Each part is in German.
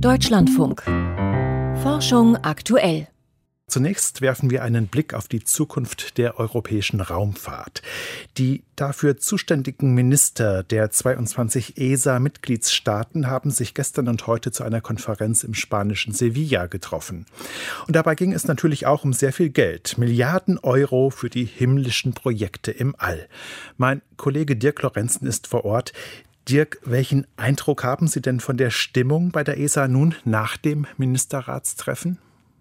Deutschlandfunk. Forschung aktuell. Zunächst werfen wir einen Blick auf die Zukunft der europäischen Raumfahrt. Die dafür zuständigen Minister der 22 ESA-Mitgliedstaaten haben sich gestern und heute zu einer Konferenz im spanischen Sevilla getroffen. Und dabei ging es natürlich auch um sehr viel Geld. Milliarden Euro für die himmlischen Projekte im All. Mein Kollege Dirk Lorenzen ist vor Ort. Dirk, welchen Eindruck haben Sie denn von der Stimmung bei der ESA nun nach dem Ministerratstreffen?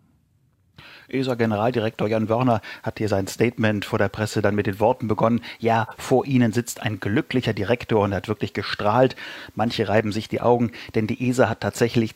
ESA-Generaldirektor Jan Wörner hat hier sein Statement vor der Presse dann mit den Worten begonnen: Ja, vor Ihnen sitzt ein glücklicher Direktor, und er hat wirklich gestrahlt. Manche reiben sich die Augen, denn die ESA hat tatsächlich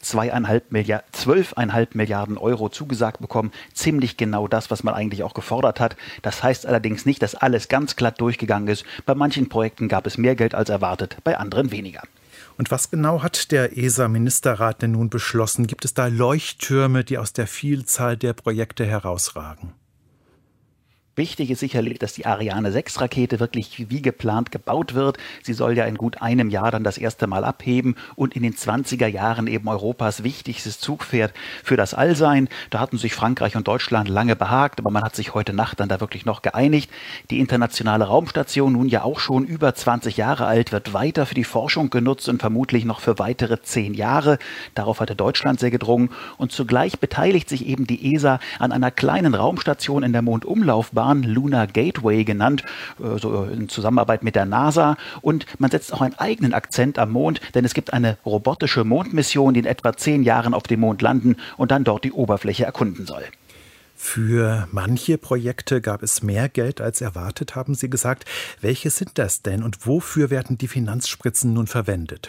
12,5 Milliarden Euro zugesagt bekommen. Ziemlich genau das, was man eigentlich auch gefordert hat. Das heißt allerdings nicht, dass alles ganz glatt durchgegangen ist. Bei manchen Projekten gab es mehr Geld als erwartet, bei anderen weniger. Und was genau hat der ESA-Ministerrat denn nun beschlossen? Gibt es da Leuchttürme, die aus der Vielzahl der Projekte herausragen? Wichtig ist sicherlich, dass die Ariane 6 Rakete wirklich wie geplant gebaut wird. Sie soll ja in gut einem Jahr dann das erste Mal abheben und in den 20er Jahren eben Europas wichtigstes Zugpferd für das All sein. Da hatten sich Frankreich und Deutschland lange behagt, aber man hat sich heute Nacht dann da wirklich noch geeinigt. Die internationale Raumstation, nun ja auch schon über 20 Jahre alt, wird weiter für die Forschung genutzt und vermutlich noch für weitere 10 Jahre. Darauf hatte Deutschland sehr gedrungen. Und zugleich beteiligt sich eben die ESA an einer kleinen Raumstation in der Mondumlaufbahn, Lunar Gateway genannt, so in Zusammenarbeit mit der NASA. Und man setzt auch einen eigenen Akzent am Mond, denn es gibt eine robotische Mondmission, die in etwa 10 Jahren auf dem Mond landen und dann dort die Oberfläche erkunden soll. Für manche Projekte gab es mehr Geld als erwartet, haben Sie gesagt. Welche sind das denn und wofür werden die Finanzspritzen nun verwendet?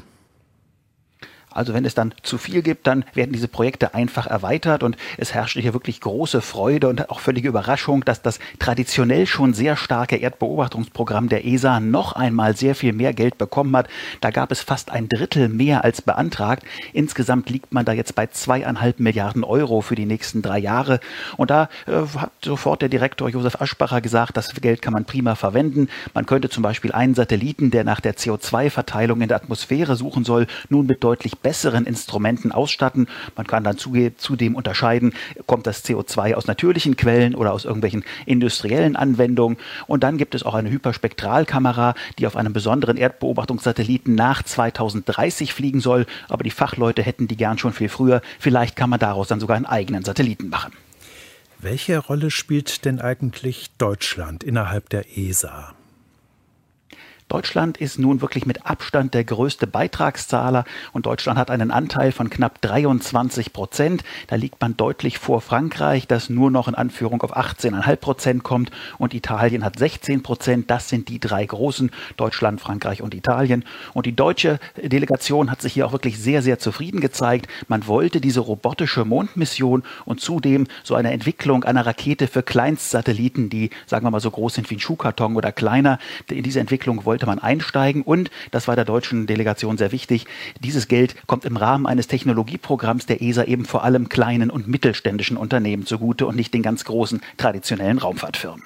Also wenn es dann zu viel gibt, dann werden diese Projekte einfach erweitert, und es herrscht hier wirklich große Freude und auch völlige Überraschung, dass das traditionell schon sehr starke Erdbeobachtungsprogramm der ESA noch einmal sehr viel mehr Geld bekommen hat. Da gab es fast ein Drittel mehr als beantragt. Insgesamt liegt man da jetzt bei 2,5 Milliarden Euro für die nächsten 3 Jahre. Und da hat sofort der Direktor Josef Aschbacher gesagt, das Geld kann man prima verwenden. Man könnte zum Beispiel einen Satelliten, der nach der CO2-Verteilung in der Atmosphäre suchen soll, nun mit deutlich besseren Instrumenten ausstatten. Man kann dann zudem unterscheiden, kommt das CO2 aus natürlichen Quellen oder aus irgendwelchen industriellen Anwendungen. Und dann gibt es auch eine Hyperspektralkamera, die auf einem besonderen Erdbeobachtungssatelliten nach 2030 fliegen soll. Aber die Fachleute hätten die gern schon viel früher. Vielleicht kann man daraus dann sogar einen eigenen Satelliten machen. Welche Rolle spielt denn eigentlich Deutschland innerhalb der ESA? Deutschland ist nun wirklich mit Abstand der größte Beitragszahler, und Deutschland hat einen Anteil von knapp 23%. Da liegt man deutlich vor Frankreich, das nur noch in Anführung auf 18,5% kommt, und Italien hat 16%. Das sind die 3 großen, Deutschland, Frankreich und Italien. Und die deutsche Delegation hat sich hier auch wirklich sehr, sehr zufrieden gezeigt. Man wollte diese robotische Mondmission und zudem so eine Entwicklung einer Rakete für Kleinstsatelliten, die, sagen wir mal, so groß sind wie ein Schuhkarton oder kleiner. In diese Entwicklung wollte man einsteigen, und, das war der deutschen Delegation sehr wichtig, dieses Geld kommt im Rahmen eines Technologieprogramms der ESA eben vor allem kleinen und mittelständischen Unternehmen zugute und nicht den ganz großen traditionellen Raumfahrtfirmen.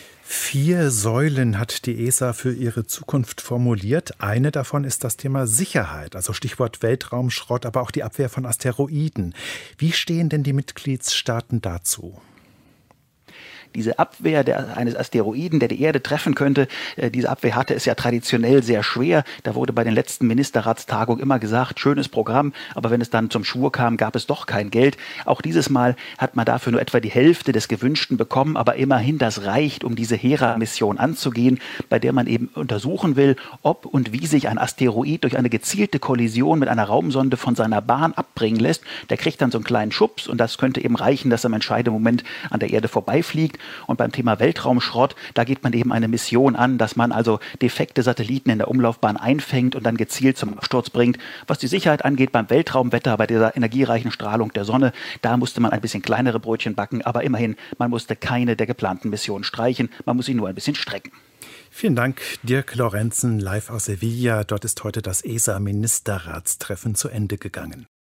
4 Säulen hat die ESA für ihre Zukunft formuliert. Eine davon ist das Thema Sicherheit, also Stichwort Weltraumschrott, aber auch die Abwehr von Asteroiden. Wie stehen denn die Mitgliedstaaten dazu? Diese Abwehr eines Asteroiden, der die Erde treffen könnte, diese Abwehr hatte es ja traditionell sehr schwer. Da wurde bei den letzten Ministerratstagungen immer gesagt, schönes Programm, aber wenn es dann zum Schwur kam, gab es doch kein Geld. Auch dieses Mal hat man dafür nur etwa die Hälfte des Gewünschten bekommen, aber immerhin, das reicht, um diese Hera-Mission anzugehen, bei der man eben untersuchen will, ob und wie sich ein Asteroid durch eine gezielte Kollision mit einer Raumsonde von seiner Bahn abbringen lässt. Der kriegt dann so einen kleinen Schubs, und das könnte eben reichen, dass er im entscheidenden Moment an der Erde vorbeifliegt. Und beim Thema Weltraumschrott, da geht man eben eine Mission an, dass man also defekte Satelliten in der Umlaufbahn einfängt und dann gezielt zum Absturz bringt. Was die Sicherheit angeht, beim Weltraumwetter, bei dieser energiereichen Strahlung der Sonne, da musste man ein bisschen kleinere Brötchen backen, aber immerhin, man musste keine der geplanten Missionen streichen, man muss sie nur ein bisschen strecken. Vielen Dank, Dirk Lorenzen, live aus Sevilla. Dort ist heute das ESA-Ministerratstreffen zu Ende gegangen.